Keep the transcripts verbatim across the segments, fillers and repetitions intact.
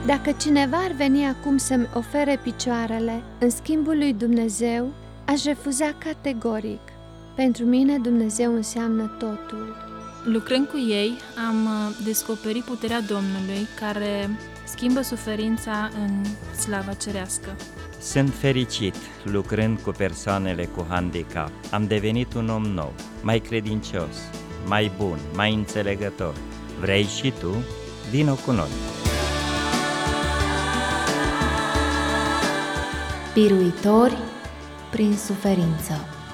Dacă cineva ar veni acum să-mi ofere picioarele în schimbul lui Dumnezeu, aș refuza categoric. Pentru mine Dumnezeu înseamnă totul. Lucrând cu ei, am descoperit puterea Domnului care schimbă suferința în slava cerească. Sunt fericit lucrând cu persoanele cu handicap. Am devenit un om nou, mai credincios, mai bun, mai înțelegător. Vrei și tu? Vino cu noi! Biruitori prin suferință.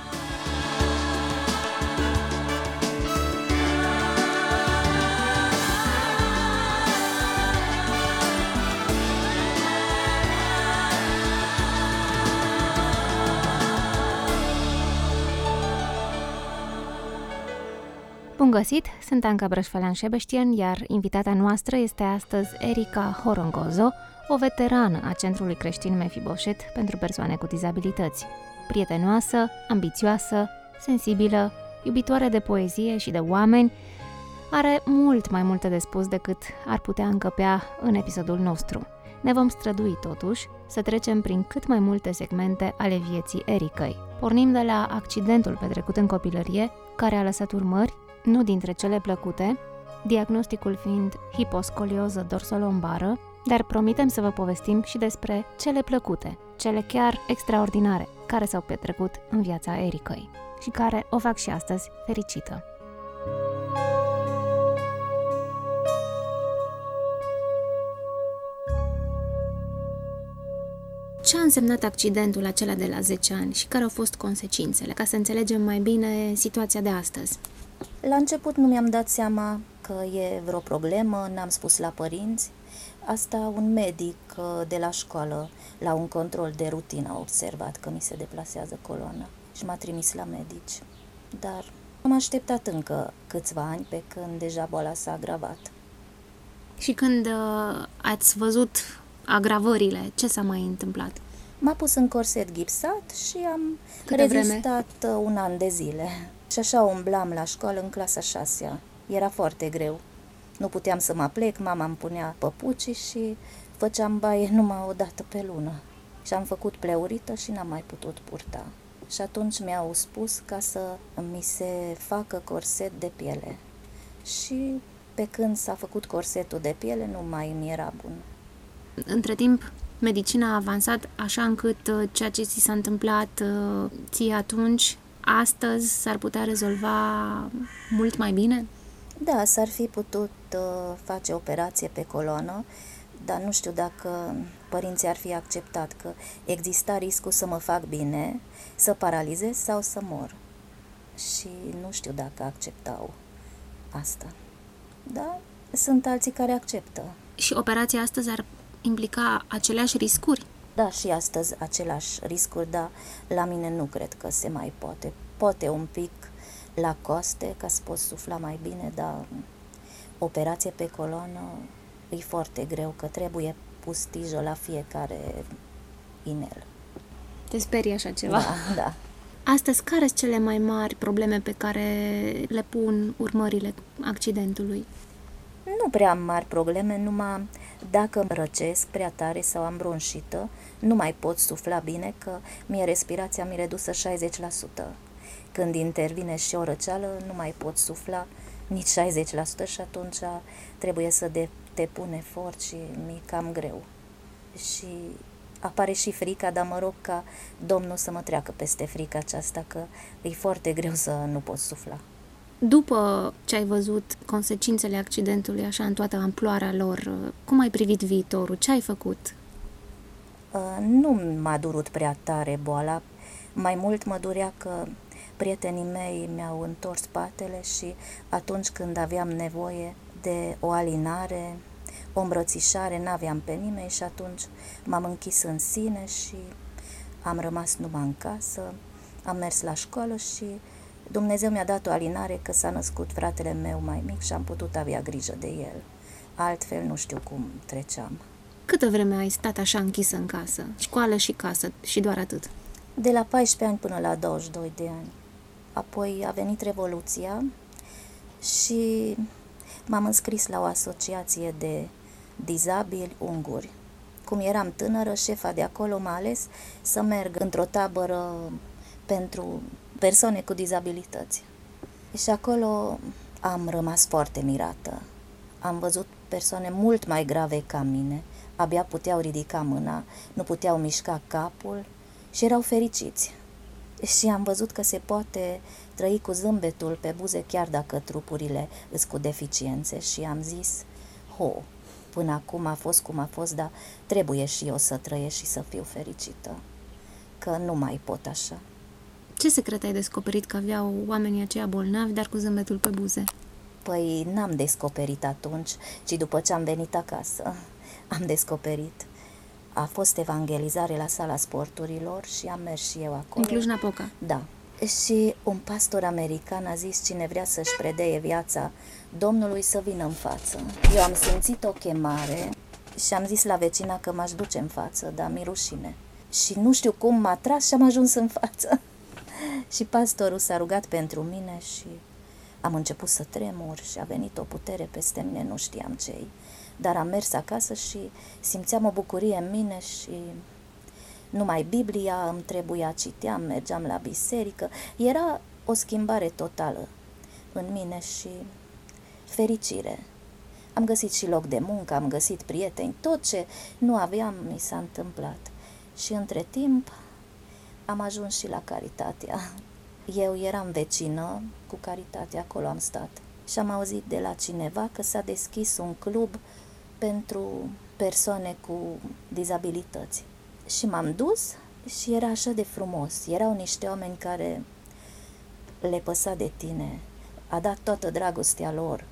Bun găsit, sunt Anca Brășfălean-Șebeștian, iar invitata noastră este astăzi Erica Horongozo, o veterană a Centrului Creștin Mefiboset pentru persoane cu dizabilități. Prietenoasă, ambițioasă, sensibilă, iubitoare de poezie și de oameni, are mult mai multe de spus decât ar putea încăpea în episodul nostru. Ne vom strădui totuși să trecem prin cât mai multe segmente ale vieții Ericăi. Pornim de la accidentul petrecut în copilărie, care a lăsat urmări, nu dintre cele plăcute, diagnosticul fiind hiposcolioză dorsolombară, dar promitem să vă povestim și despre cele plăcute, cele chiar extraordinare, care s-au petrecut în viața Ericăi și care o fac și astăzi fericită. Ce a însemnat accidentul acela de la zece ani și care au fost consecințele, ca să înțelegem mai bine situația de astăzi? La început nu mi-am dat seama că e vreo problemă, n-am spus la părinți. Asta un medic de la școală, la un control de rutină, a observat că mi se deplasează coloana și m-a trimis la medici. Dar am așteptat încă câțiva ani pe când deja boala s-a agravat. Și când uh, ați văzut agravările, ce s-a mai întâmplat? M-a pus în corset gipsat și am Câte rezistat vreme? un an de zile. Și așa umblam la școală în clasa șasea. Era foarte greu. Nu puteam să mă plec, mama îmi punea păpucii și făceam baie numai o dată pe lună. Și am făcut pleurită și n-am mai putut purta. Și atunci mi-au spus ca să mi se facă corset de piele. Și pe când s-a făcut corsetul de piele, nu mai mi era bun. Între timp, medicina a avansat așa încât ceea ce ți s-a întâmplat ție atunci, astăzi s-ar putea rezolva mult mai bine? Da, s-ar fi putut uh, face operație pe coloană, dar nu știu dacă părinții ar fi acceptat că exista riscul să mă fac bine, să paralizez sau să mor. Și nu știu dacă acceptau asta. Da, sunt alții care acceptă. Și operația astăzi ar implica aceleași riscuri? Da, și astăzi același riscuri, dar la mine nu cred că se mai poate. Poate un pic la coste, ca să poți sufla mai bine, dar operație pe coloană e foarte greu, că trebuie pus tijă la fiecare inel. Te sperie așa ceva? Da, da. Astăzi, care sunt cele mai mari probleme pe care le pun urmările accidentului? Nu prea am mari probleme, numai dacă răcesc prea tare sau am bronșită, nu mai pot sufla bine, că mie respirația mi-e redusă șaizeci la sută. Când intervine și o răceală, nu mai pot sufla nici șaizeci la sută și atunci trebuie să de, te pun efort și mi-e cam greu. Și apare și frica, dar mă rog ca Domnul să mă treacă peste frica aceasta, că e foarte greu să nu pot sufla. După ce ai văzut consecințele accidentului așa în toată amploarea lor, cum ai privit viitorul? Ce ai făcut? Uh, nu m-a durut prea tare boala, mai mult mă durea că prietenii mei mi-au întors spatele și atunci când aveam nevoie de o alinare, o îmbrățișare, n-aveam pe nimeni și atunci m-am închis în sine și am rămas numai în casă, am mers la școală și Dumnezeu mi-a dat o alinare că s-a născut fratele meu mai mic și am putut avea grijă de el. Altfel nu știu cum treceam. Câtă vreme ai stat așa închisă în casă? Școală și casă și doar atât? De la paisprezece ani până la douăzeci și doi de ani. Apoi a venit Revoluția și m-am înscris la o asociație de dizabili unguri. Cum eram tânără, șefa de acolo m-a ales să merg într-o tabără pentru persoane cu dizabilități. Și acolo am rămas foarte mirată. Am văzut persoane mult mai grave ca mine, abia puteau ridica mâna, nu puteau mișca capul și erau fericiți. Și am văzut că se poate trăi cu zâmbetul pe buze chiar dacă trupurile îs cu deficiențe și am zis, ho, până acum a fost cum a fost, dar trebuie și eu să trăiesc și să fiu fericită, că nu mai pot așa. Ce secret ai descoperit că aveau oamenii aceia bolnavi, dar cu zâmbetul pe buze? Păi n-am descoperit atunci, ci după ce am venit acasă am descoperit. A fost evangelizare la sala sporturilor și am mers și eu acolo. În Cluj-Napoca? Da. Și un pastor american a zis, cine vrea să-și predeie viața Domnului să vină în față. Eu am simțit o chemare și am zis la vecina că m-aș duce în față, dar mi-e rușine. Și nu știu cum m-a tras și am ajuns în față. Și pastorul s-a rugat pentru mine și am început să tremur și a venit o putere peste mine, nu știam ce-i. Dar am mers acasă și simțeam o bucurie în mine și numai Biblia îmi trebuia, citeam, mergeam la biserică. Era o schimbare totală în mine și fericire. Am găsit și loc de muncă, am găsit prieteni, tot ce nu aveam mi s-a întâmplat. Și între timp am ajuns și la Caritatea. Eu eram vecină cu Caritatea, acolo am stat. Și am auzit de la cineva că s-a deschis un club pentru persoane cu dizabilități. Și m-am dus și era așa de frumos. Erau niște oameni care le păsa de tine, a dat toată dragostea lor.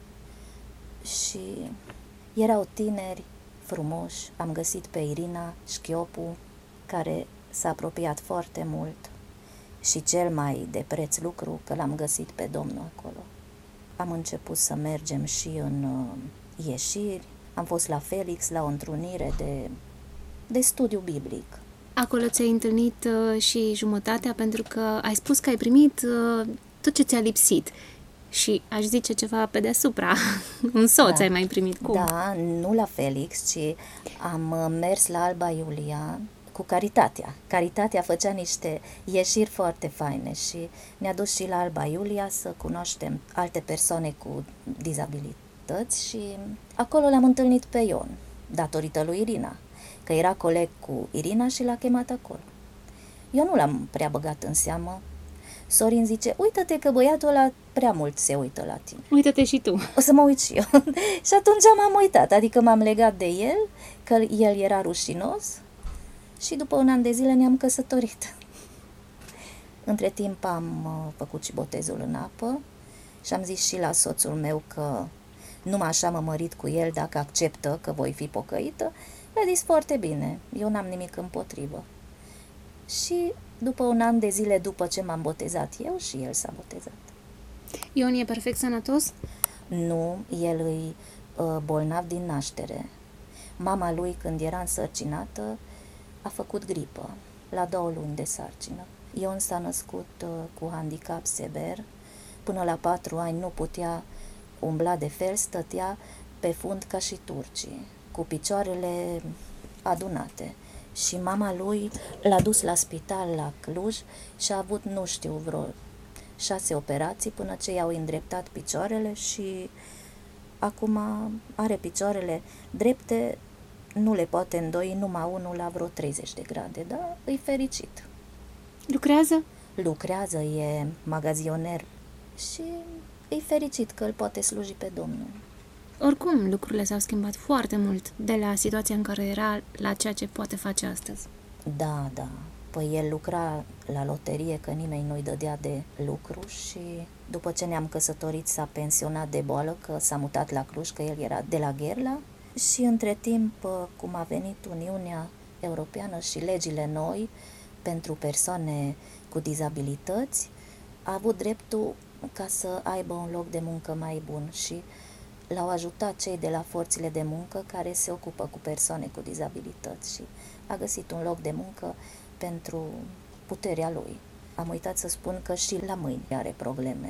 Și erau tineri frumoși. Am găsit pe Irina Șchiopu, care s-a apropiat foarte mult. Și cel mai de preț lucru, că l-am găsit pe Domnul acolo. Am început să mergem și în uh, ieșiri. Am fost la Felix, la o întrunire de, de studiu biblic. Acolo ți-ai întâlnit uh, și jumătatea, pentru că ai spus că ai primit uh, tot ce ți-a lipsit. Și aș zice ceva pe deasupra. Un soț Da. ai mai primit. Cum? Da, nu la Felix, ci am uh, mers la Alba Iulia cu Caritatea. Caritatea făcea niște ieșiri foarte faine și ne-a dus și la Alba Iulia să cunoaștem alte persoane cu dizabilități și acolo l-am întâlnit pe Ion, datorită lui Irina, că era coleg cu Irina și l-a chemat acolo. Eu nu l-am prea băgat în seamă. Sorin zice, uită-te că băiatul ăla prea mult se uită la tine. Uită-te și tu. O să mă uit și eu. Și atunci m-am uitat, adică m-am legat de el, că el era rușinos și după un an de zile ne-am căsătorit. Între timp am uh, făcut și botezul în apă și am zis și la soțul meu că numai așa mă mărit cu el dacă acceptă că voi fi pocăită. Mi-a zis foarte bine, eu n-am nimic împotrivă. Și după un an de zile după ce m-am botezat eu, și el s-a botezat. Ion e perfect sănătos? Nu, el e uh, bolnav din naștere. Mama lui, când era însărcinată, a făcut gripă la două luni de sarcină. Ion s-a născut uh, cu handicap sever. Până la patru ani nu putea umbla de fel, stătea pe fund ca și turcii, cu picioarele adunate. Și mama lui l-a dus la spital la Cluj și a avut, nu știu, vreo șase operații până ce i-au îndreptat picioarele și acum are picioarele drepte, nu le poate îndoi numai unul la vreo treizeci de grade, dar e fericit. Lucrează? Lucrează, e magazioner și e fericit că îl poate sluji pe Domnul. Oricum, lucrurile s-au schimbat foarte mult de la situația în care era la ceea ce poate face astăzi. Da, da. Păi el lucra la loterie, că nimeni nu-i dădea de lucru și după ce ne-am căsătorit s-a pensionat de boală, că s-a mutat la Cluj, că el era de la Gherla și între timp, cum a venit Uniunea Europeană și legile noi pentru persoane cu dizabilități, a avut dreptul ca să aibă un loc de muncă mai bun și l-au ajutat cei de la forțele de muncă care se ocupă cu persoane cu dizabilități și a găsit un loc de muncă pentru puterea lui. Am uitat să spun că și la mâini are probleme.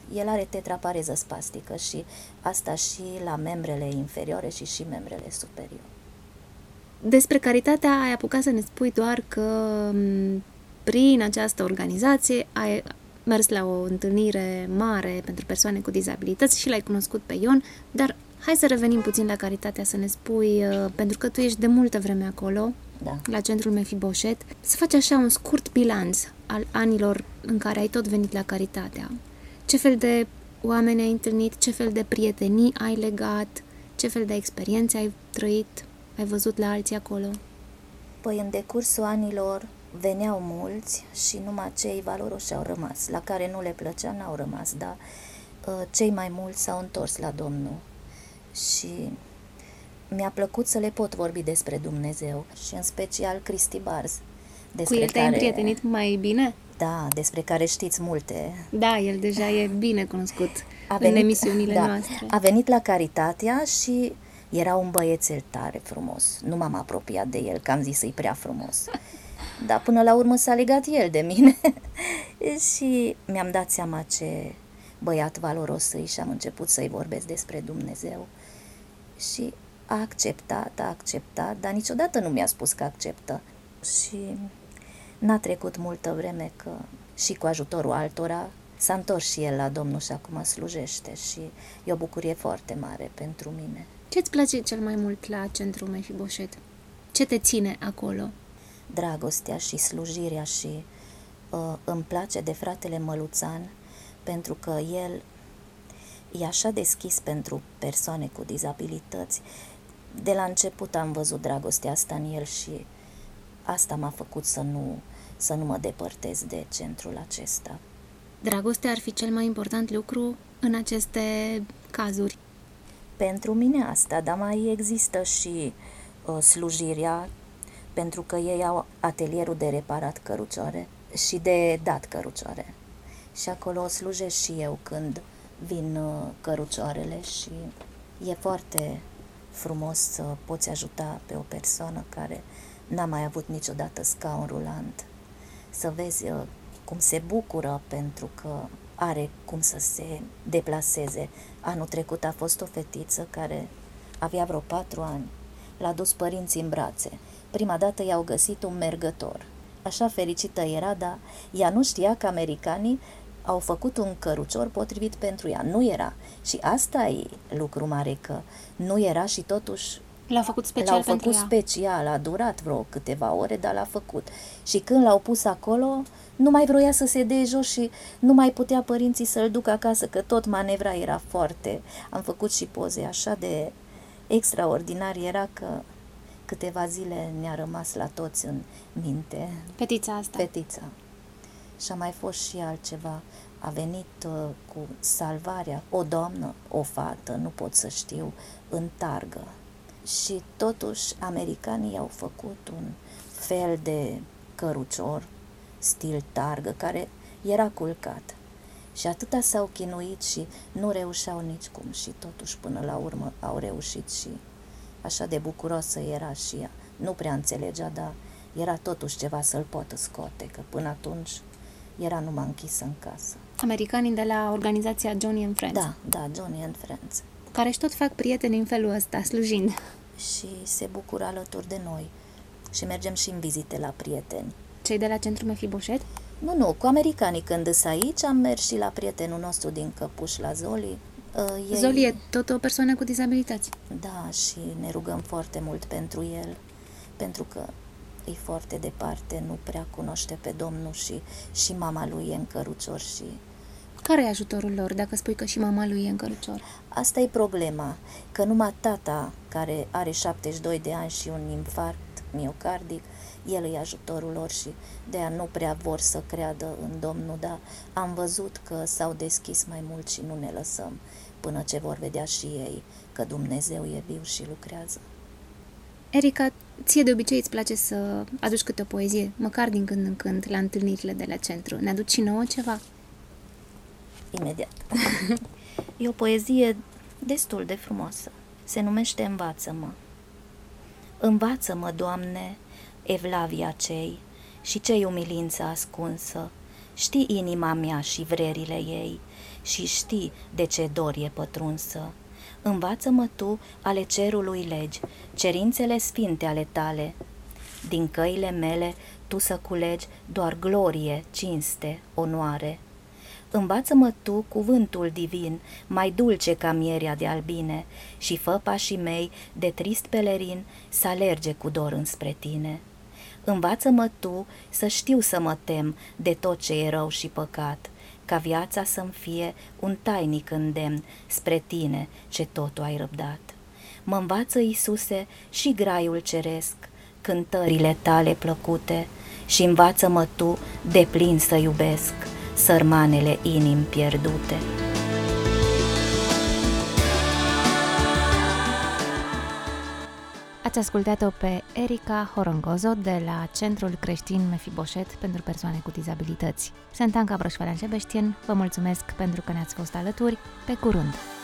El are tetrapareză spastică și asta și la membrele inferioare și și membrele superioare. Despre caritatea ai apucat să ne spui doar că prin această organizație ai mers la o întâlnire mare pentru persoane cu dizabilități și l-ai cunoscut pe Ion, dar hai să revenim puțin la caritatea, să ne spui, pentru că tu ești de multă vreme acolo, da, la centrul Mefiboset, să faci așa un scurt bilanț al anilor în care ai tot venit la caritatea. Ce fel de oameni ai întâlnit, ce fel de prietenii ai legat, ce fel de experiențe ai trăit, ai văzut la alții acolo? Păi în decursul anilor veneau mulți și numai cei valoroși au rămas, la care nu le plăcea n-au rămas, dar uh, cei mai mulți s-au întors la Domnul și mi-a plăcut să le pot vorbi despre Dumnezeu și în special Cristi Barz. Cu el te-ai împrietenit mai bine? Da, despre care știți multe. Da, el deja e bine cunoscut a venit, în emisiunile da, noastre. A venit la Caritatea și era un băiețel tare frumos. Nu m-am apropiat de el, că am zis că-i prea frumos. Dar până la urmă s-a legat el de mine și mi-am dat seama ce băiat valoros îi și am început să-i vorbesc despre Dumnezeu. Și a acceptat, a acceptat, dar niciodată nu mi-a spus că acceptă. Și n-a trecut multă vreme că și cu ajutorul altora s-a întors și el la Domnul și acum slujește și e o bucurie foarte mare pentru mine. Ce-ți place cel mai mult la centrul Mefiboset? Ce te ține acolo? Dragostea și slujirea și uh, îmi place de fratele Măluțan pentru că el e așa deschis pentru persoane cu dizabilități. De la început am văzut dragostea asta în el și asta m-a făcut să nu, să nu mă depărtez de centrul acesta. Dragostea ar fi cel mai important lucru în aceste cazuri? Pentru mine asta, dar mai există și uh, slujirea, pentru că ei au atelierul de reparat cărucioare și de dat cărucioare. Și acolo slujesc și eu când vin uh, cărucioarele și e foarte frumos să poți ajuta pe o persoană care n-a mai avut niciodată scaun rulant. Să vezi uh, cum se bucură pentru că are cum să se deplaseze. Anul trecut a fost o fetiță care avea vreo patru ani. L-a dus părinții în brațe. Prima dată i-au găsit un mergător. Așa fericită era, dar ea nu știa că americanii au făcut un cărucior potrivit pentru ea. Nu era. Și asta e lucru mare, că nu era și totuși L-au făcut special L-au pentru făcut ea. special, a durat vreo câteva ore, dar l-a făcut. Și când l-au pus acolo, nu mai vroia să se dea jos și nu mai putea părinții să-l ducă acasă, că tot manevra era foarte... Am făcut și poze așa de extraordinar, era că câteva zile ne-a rămas la toți în minte. Fetița asta. Fetița. Și a mai fost și altceva. A venit uh, cu salvarea, o doamnă, o fată, nu pot să știu, în targă. Și totuși americanii au făcut un fel de cărucior, stil targă, care era culcat. Și atâta s-au chinuit și nu reușeau nicicum și totuși până la urmă au reușit și așa de bucuroasă era și ea. Nu prea înțelegea, dar era totuși ceva să-l poată scoate, că până atunci era numai închisă în casă. Americanii de la organizația Johnny and Friends. Da, da, Johnny and Friends. Care își tot fac prieteni în felul ăsta, slujind. Și se bucură alături de noi. Și mergem și în vizite la prieteni. Cei de la centrul Mefiboset? Nu, nu, cu americanii când îs aici, am mers și la prietenul nostru din Căpuș, la Zoli. Uh, ei... Zoli e tot o persoană cu dizabilități. Da, și ne rugăm foarte mult pentru el, pentru că e foarte departe, nu prea cunoaște pe Domnul și, și mama lui e în cărucior și... Care e ajutorul lor, dacă spui că și mama lui e în cărucior? Asta e problema, că numai tata, care are șaptezeci și doi de ani și un infarct miocardic, el e ajutorul lor și de-aia nu prea vor să creadă în Domnul, dar am văzut că s-au deschis mai mult și nu ne lăsăm până ce vor vedea și ei că Dumnezeu e viu și lucrează. Erica, ție de obicei îți place să aduci câte o poezie, măcar din când în când, la întâlnirile de la centru. Ne aduci și nouă ceva? Imediat. E o poezie destul de frumoasă. Se numește Învață-mă. Învață-mă, Doamne, evlavia cei și cei umilință ascunsă, Știi inima mea și vrerile ei și știi de ce dor e pătrunsă. Învață-mă tu ale cerului legi, cerințele sfinte ale tale. Din căile mele tu să culegi doar glorie, cinste, onoare. Învață-mă tu cuvântul divin, mai dulce ca mierea de albine, și fă pașii mei de trist pelerin să alerge cu dor înspre tine. Învață-mă tu să știu să mă tem de tot ce e rău și păcat, ca viața să-mi fie un tainic îndemn spre tine ce totul ai răbdat. Mă învață, Iisuse, și graiul ceresc, cântările tale plăcute, și învață-mă tu de plin să iubesc sărmanele inimi pierdute. Ați ascultat-o pe Erica Horongozo de la Centrul Creștin Mefiboset pentru persoane cu dizabilități. Sunt Anca Brășfălean-Șebeștian, vă mulțumesc pentru că ne-ați fost alături, pe curând!